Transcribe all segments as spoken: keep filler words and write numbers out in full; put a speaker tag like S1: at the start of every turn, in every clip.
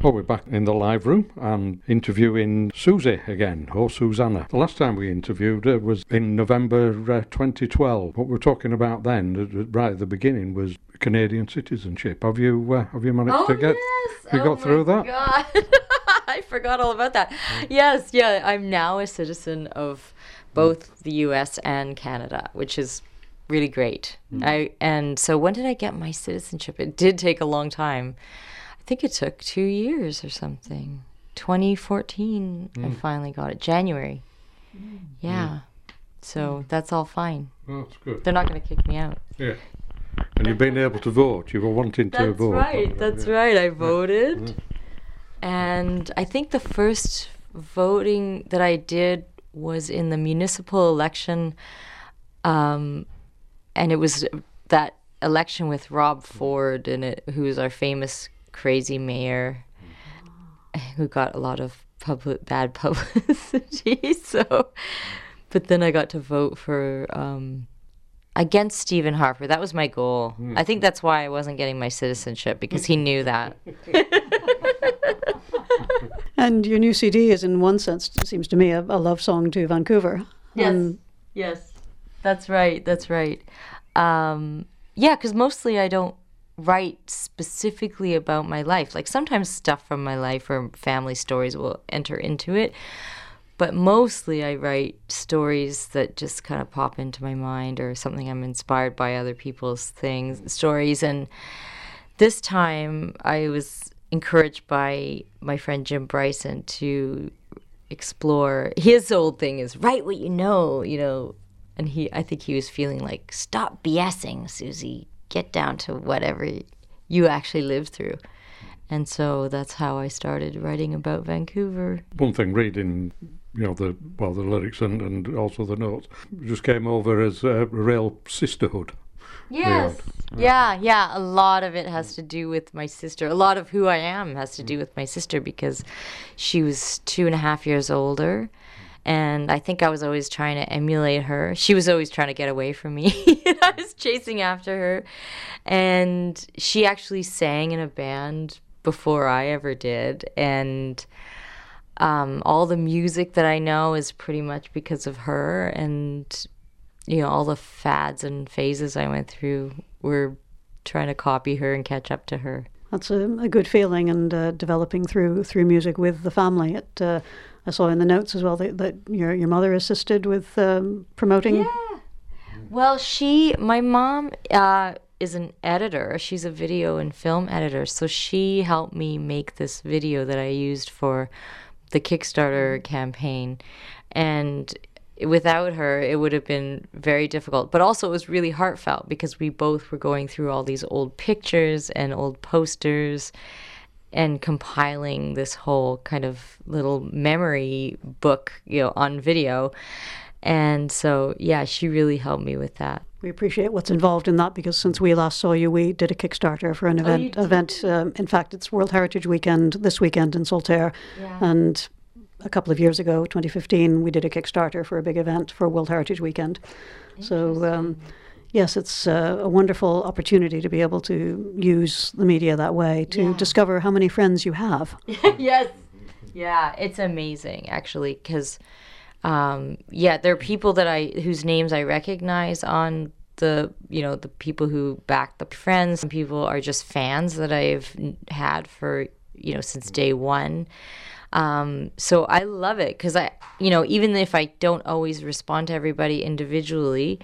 S1: Well, we're back in the live room and interviewing Susie again, or Susanna. The last time we interviewed her was in November uh, twenty twelve. What we were talking about then, uh, right at the beginning, was Canadian citizenship. Have you uh, have you managed
S2: oh,
S1: to get?
S2: Yes.
S1: Have you
S2: oh
S1: got through that?
S2: God. I forgot all about that. Yes, yeah, I'm now a citizen of both the U S and Canada, which is really great. Mm. I and so when did I get my citizenship? It did take a long time. I think it took two years or something. twenty fourteen, mm. I finally got it. January. Mm. Yeah. Mm. So that's all fine.
S1: Oh, that's good.
S2: They're not going to kick me out.
S1: Yeah. And you've been able to vote. You were wanting to
S2: that's
S1: vote.
S2: Right. That's yeah. right. I voted. Yeah. And I think the first voting that I did was in the municipal election, um, and it was that election with Rob Ford in it, who's our famous crazy mayor, who got a lot of public bad publicity. So, but then I got to vote for um, against Stephen Harper. That was my goal. Mm. I think that's why I wasn't getting my citizenship, because he knew that.
S3: And your new C D is, in one sense, it seems to me, a, a love song to Vancouver.
S2: Yes,
S3: um,
S2: yes, that's right, that's right. Um, yeah, because mostly I don't write specifically about my life. Like sometimes stuff from my life or family stories will enter into it, but mostly I write stories that just kind of pop into my mind, or something I'm inspired by other people's things, stories. And this time I was encouraged by my friend Jim Bryson to explore. His old thing is write what you know, you know, and he, I think he was feeling like, stop BSing, Susie, get down to whatever you actually lived through. And so that's how I started writing about Vancouver.
S1: One thing, reading, you know, the well, the lyrics and, and also the notes, just came over as a real sisterhood.
S2: Yes. Yeah. yeah, yeah. A lot of it has to do with my sister. A lot of who I am has to do with my sister, because she was two and a half years older. And I think I was always trying to emulate her. She was always trying to get away from me. I was chasing after her. And she actually sang in a band before I ever did. And um, all the music that I know is pretty much because of her. And you know, all the fads and phases I went through were trying to copy her and catch up to her.
S3: That's a, a good feeling, and uh, developing through through music with the family. It, uh, I saw in the notes as well that, that your your mother assisted with um, promoting.
S2: Yeah. Well, she, my mom uh, is an editor. She's a video and film editor. So she helped me make this video that I used for the Kickstarter campaign. And without her, it would have been very difficult. But also it was really heartfelt, because we both were going through all these old pictures and old posters and compiling this whole kind of little memory book, you know, on video. And so, yeah, she really helped me with that.
S3: We appreciate what's involved in that, because since we last saw you, we did a Kickstarter for an event.
S2: Oh,
S3: event. Um, in fact, it's World Heritage Weekend this weekend in Saltaire.
S2: Yeah.
S3: And a couple of years ago, twenty fifteen, we did a Kickstarter for a big event for World Heritage Weekend. So, um, yes, it's uh, a wonderful opportunity to be able to use the media that way to
S2: yeah.
S3: discover how many friends you have.
S2: Yes. Yeah, it's amazing, actually, because, um, yeah, there are people that I whose names I recognize on the, you know, the people who back the friends. Some people are just fans that I've had for, you know, since day one. Um, so I love it, because I, you know, even if I don't always respond to everybody individually,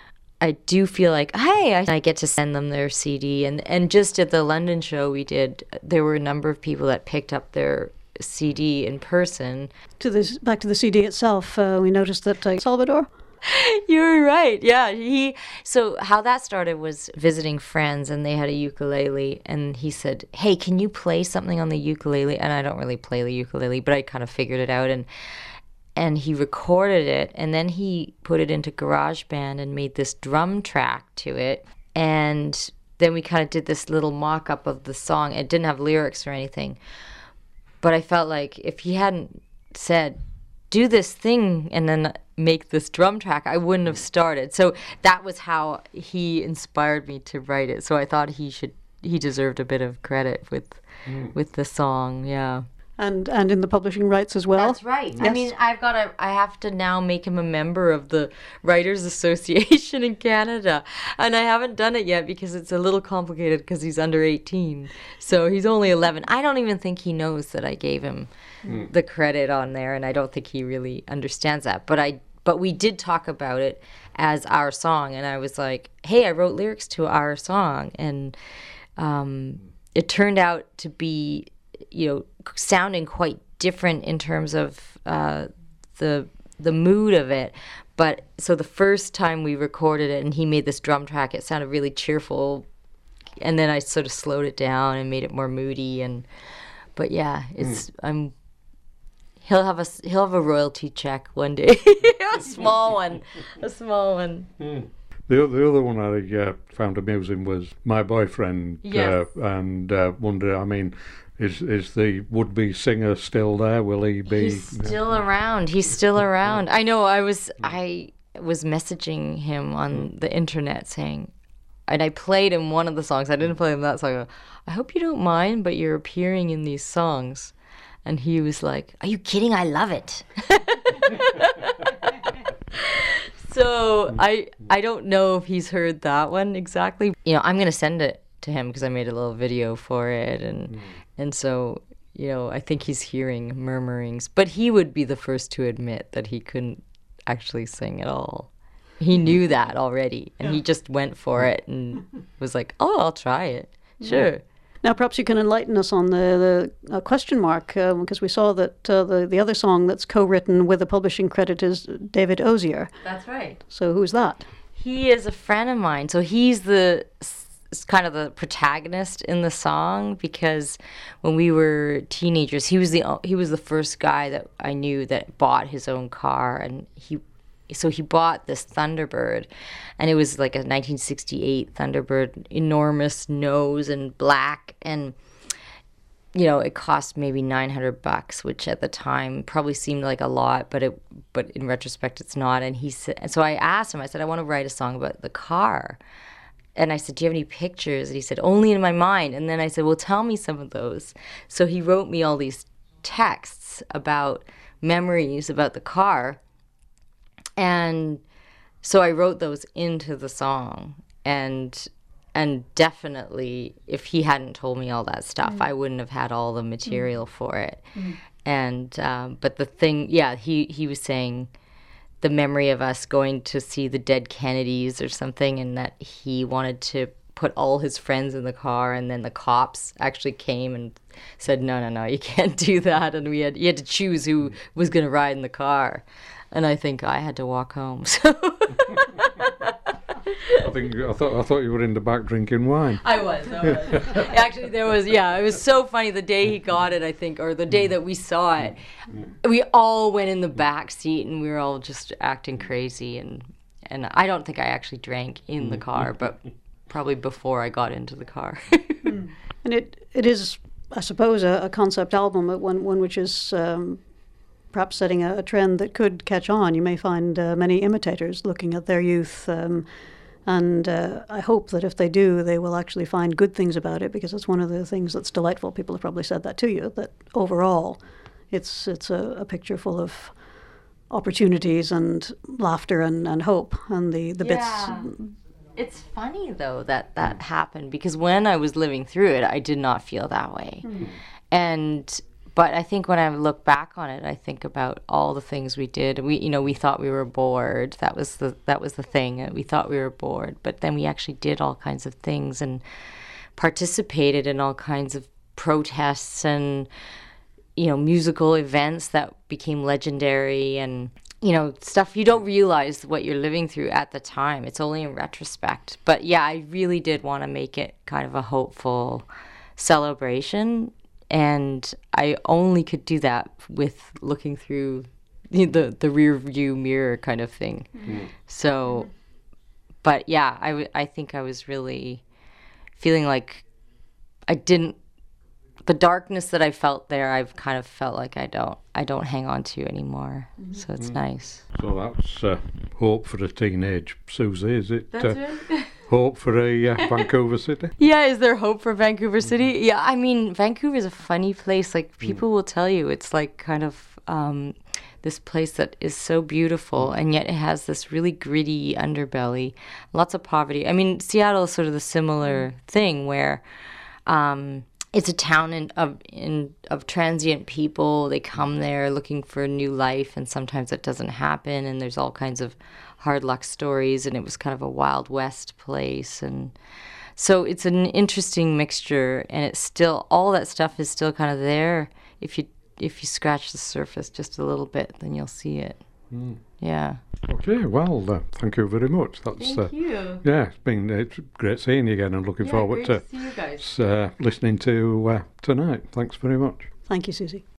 S2: I do feel like, hey, I, I get to send them their C D. And, and just at the London show we did, there were a number of people that picked up their C D in person.
S3: To this, back to the C D itself, uh, we noticed that uh, Salvador?
S2: You're right. Yeah. He. So how that started was visiting friends, and they had a ukulele, and he said, hey, can you play something on the ukulele? And I don't really play the ukulele, but I kind of figured it out. And and he recorded it, and then he put it into GarageBand and made this drum track to it. And then we kind of did this little mock-up of the song. It didn't have lyrics or anything. But I felt like if he hadn't said, do this thing and then make this drum track, I wouldn't have started. So that was how he inspired me to write it. So I thought he should he deserved a bit of credit with mm. with the song. Yeah.
S3: And and in the publishing rights as well.
S2: That's right.
S3: Yes.
S2: I mean, I've got to. I have to now make him a member of the Writers Association in Canada, and I haven't done it yet because it's a little complicated because he's under eighteen. So he's only eleven. I don't even think he knows that I gave him mm. the credit on there, and I don't think he really understands that. But I. But we did talk about it as our song, and I was like, "Hey, I wrote lyrics to our song," and um, it turned out to be, you know, sounding quite different in terms of uh, the the mood of it. But so the first time we recorded it, and he made this drum track, it sounded really cheerful, and then I sort of slowed it down and made it more moody. And but yeah, it's mm. I'm. He'll have a he'll have a royalty check one day, a small one, a small one.
S1: Mm. The the other one I uh, found amusing was My Boyfriend,
S2: yes.
S1: uh, and uh, wonder. I mean, is is the would be singer still there? Will he be?
S2: He's still uh, around. He's still around. I know. I was I was messaging him on the internet saying, and I played him one of the songs. I didn't play him that song. I hope you don't mind, but you're appearing in these songs. And he was like, "Are you kidding? I love it." So I I don't know if he's heard that one exactly. You know, I'm gonna send it to him because I made a little video for it, and mm. and so you know I think he's hearing murmurings. But he would be the first to admit that he couldn't actually sing at all. He knew that already, and yeah. he just went for it and was like, "Oh, I'll try it. Sure." Yeah.
S3: Now, perhaps you can enlighten us on the, the uh, question mark, uh, because we saw that uh, the, the other song that's co-written with a publishing credit is David Ozier.
S2: That's right.
S3: So who's that?
S2: He is a friend of mine. So he's the kind of the protagonist in the song because when we were teenagers, he was the he was the first guy that I knew that bought his own car, and he so he bought this Thunderbird, and it was like a nineteen sixty-eight Thunderbird, enormous nose and black, and you know it cost maybe nine hundred bucks, which at the time probably seemed like a lot, but it but in retrospect it's not. And he said, so I asked him, I said, I want to write a song about the car. And I said, do you have any pictures? And he said, only in my mind. And then I said, well, tell me some of those. So he wrote me all these texts about memories about the car. And so I wrote those into the song. And and definitely, if he hadn't told me all that stuff, mm. I wouldn't have had all the material mm. for it. Mm. And um, but the thing, yeah, he, he was saying the memory of us going to see the dead Kennedys or something, and that he wanted to put all his friends in the car, and then the cops actually came and said, no, no, no, you can't do that. And we had, you had to choose who was going to ride in the car. And I think I had to walk home. So
S1: I think I thought I thought you were in the back drinking wine.
S2: I was. I was. Actually, there was. Yeah, it was so funny. The day he got it, I think, or the day that we saw it, we all went in the back seat and we were all just acting crazy. And and I don't think I actually drank in the car, but probably before I got into the car.
S3: And it it is, I suppose, a, a concept album, one one which is. Um, perhaps setting a, a trend that could catch on. You may find uh, many imitators looking at their youth, um, and uh, I hope that if they do, they will actually find good things about it, because it's one of the things that's delightful. People have probably said that to you, that overall it's it's a, a picture full of opportunities and laughter and, and hope, and the, the
S2: yeah.
S3: bits...
S2: It's funny, though, that that happened, because when I was living through it, I did not feel that way. Mm. And... But I think when I look back on it, I think about all the things we did. We, you know, we thought we were bored. That was the that was the thing. We thought we were bored, but then we actually did all kinds of things and participated in all kinds of protests and, you know, musical events that became legendary, and you know, stuff you don't realize what you're living through at the time. It's only in retrospect. But yeah, I really did want to make it kind of a hopeful celebration. And I only could do that with looking through the the rear view mirror kind of thing. Mm. So, but yeah, I, w- I think I was really feeling like I didn't, the darkness that I felt there, I've kind of felt like I don't, I don't hang on to anymore. Mm-hmm. So it's mm. nice.
S1: So that's uh, hope for a teenage Susie, is it?
S2: That's
S1: uh,
S2: right.
S1: hope for a uh, Vancouver City?
S2: Yeah, is there hope for Vancouver City? Yeah, I mean, Vancouver is a funny place. Like, people will tell you it's like kind of um, this place that is so beautiful, and yet it has this really gritty underbelly, lots of poverty. I mean, Seattle is sort of the similar thing where um, it's a town in, of in, of transient people. They come there looking for a new life, and sometimes it doesn't happen, and there's all kinds of hard luck stories, and it was kind of a Wild West place. And so it's an interesting mixture, and it's still, all that stuff is still kind of there. If you if you scratch the surface just a little bit, then you'll see it. Mm. Yeah.
S1: Okay, well, uh, thank you very much. That's,
S2: thank
S1: uh,
S2: you.
S1: Yeah, it's been it's great seeing you again, and looking
S2: yeah,
S1: forward
S2: great
S1: to,
S2: to see you guys.
S1: Uh, listening to uh, tonight. Thanks very much.
S3: Thank you, Susie.